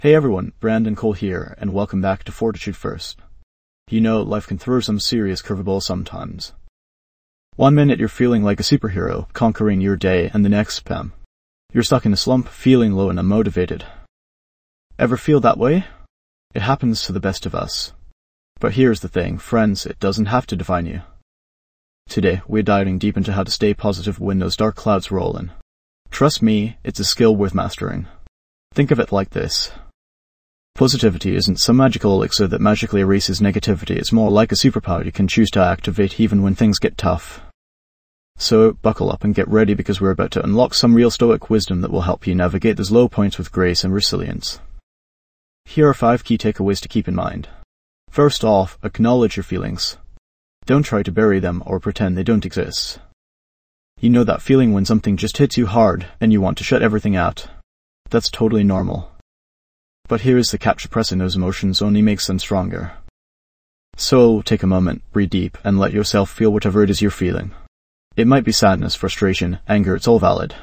Hey everyone, Brandon Cole here, and welcome back to Fortitude First. You know, life can throw some serious curveballs sometimes. One minute you're feeling like a superhero, conquering your day, and the next, bam, you're stuck in a slump, feeling low and unmotivated. Ever feel that way? It happens to the best of us. But here's the thing, friends, it doesn't have to define you. Today, we're diving deep into how to stay positive when those dark clouds roll in. Trust me, it's a skill worth mastering. Think of it like this. Positivity isn't some magical elixir that magically erases negativity. It's more like a superpower you can choose to activate even when things get tough. So, buckle up and get ready because we're about to unlock some real stoic wisdom that will help you navigate those low points with grace and resilience. Here are 5 key takeaways to keep in mind. First off, acknowledge your feelings. Don't try to bury them or pretend they don't exist. You know that feeling when something just hits you hard and you want to shut everything out. That's totally normal. But here's the catch: suppressing those emotions only makes them stronger. So, take a moment, breathe deep, and let yourself feel whatever it is you're feeling. It might be sadness, frustration, anger, it's all valid.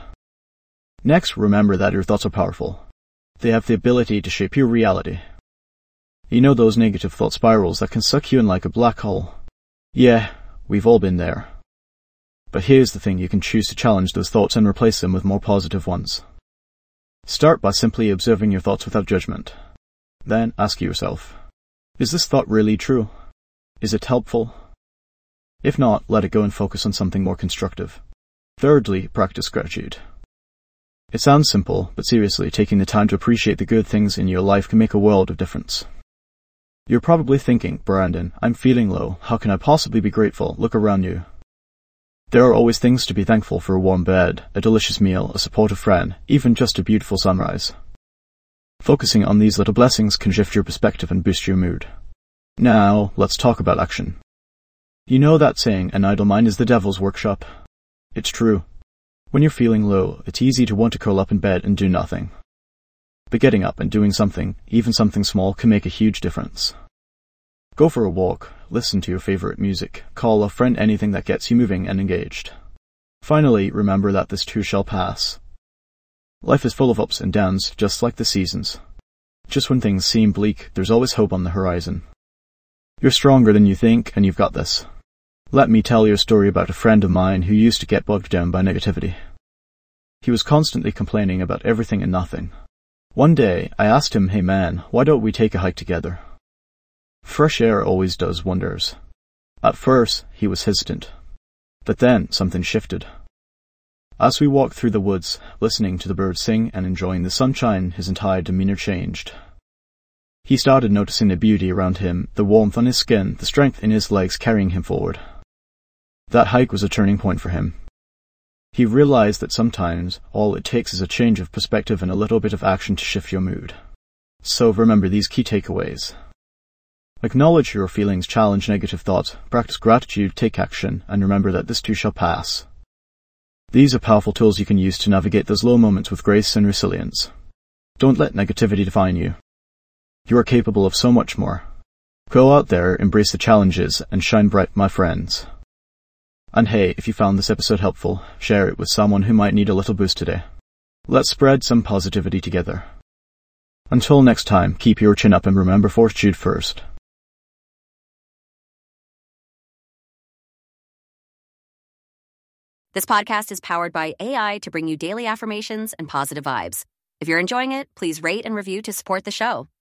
Next, remember that your thoughts are powerful. They have the ability to shape your reality. You know those negative thought spirals that can suck you in like a black hole? Yeah, we've all been there. But here's the thing, you can choose to challenge those thoughts and replace them with more positive ones. Start by simply observing your thoughts without judgment. Then ask yourself, is this thought really true? Is it helpful? If not, let it go and focus on something more constructive. Thirdly, practice gratitude. It sounds simple, but seriously, taking the time to appreciate the good things in your life can make a world of difference. You're probably thinking, Brandon, I'm feeling low. How can I possibly be grateful? Look around you. There are always things to be thankful for: a warm bed, a delicious meal, a supportive friend, even just a beautiful sunrise. Focusing on these little blessings can shift your perspective and boost your mood. Now, let's talk about action. You know that saying, an idle mind is the devil's workshop? It's true. When you're feeling low, it's easy to want to curl up in bed and do nothing. But getting up and doing something, even something small, can make a huge difference. Go for a walk, listen to your favorite music, call a friend, anything that gets you moving and engaged. Finally, remember that this too shall pass. Life is full of ups and downs, just like the seasons. Just when things seem bleak, there's always hope on the horizon. You're stronger than you think, and you've got this. Let me tell you a story about a friend of mine who used to get bogged down by negativity. He was constantly complaining about everything and nothing. One day, I asked him, hey man, why don't we take a hike together? Fresh air always does wonders. At first, he was hesitant. But then, something shifted. As we walked through the woods, listening to the birds sing and enjoying the sunshine, his entire demeanor changed. He started noticing the beauty around him, the warmth on his skin, the strength in his legs carrying him forward. That hike was a turning point for him. He realized that sometimes all it takes is a change of perspective and a little bit of action to shift your mood. So remember these key takeaways. Acknowledge your feelings, challenge negative thoughts, practice gratitude, take action, and remember that this too shall pass. These are powerful tools you can use to navigate those low moments with grace and resilience. Don't let negativity define you. You are capable of so much more. Go out there, embrace the challenges, and shine bright, my friends. And hey, if you found this episode helpful, share it with someone who might need a little boost today. Let's spread some positivity together. Until next time, keep your chin up and remember fortitude first. This podcast is powered by AI to bring you daily affirmations and positive vibes. If you're enjoying it, please rate and review to support the show.